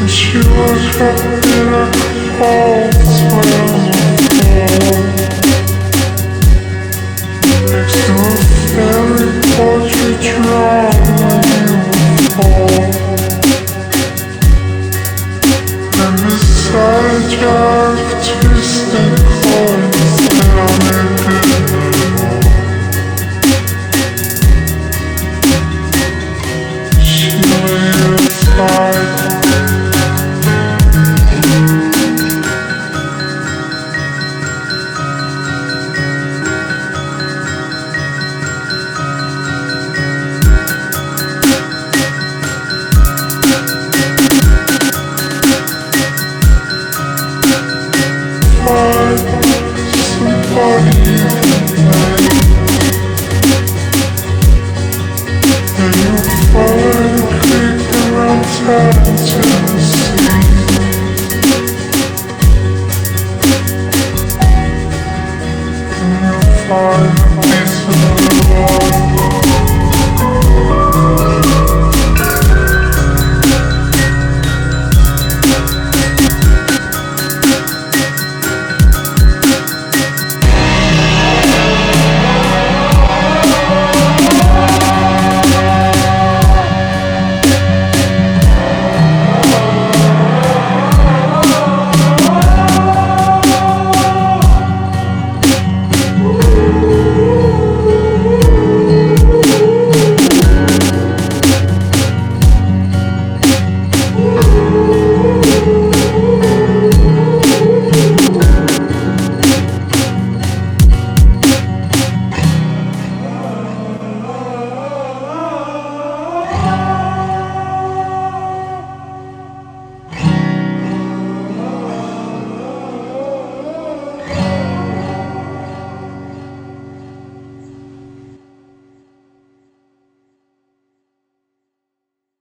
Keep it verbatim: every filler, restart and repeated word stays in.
She was happy like a false when next to a fairy portrait drawn when you fall. And beside your twisted coins down in the she lay aside. Somebody and you fall and creep around time.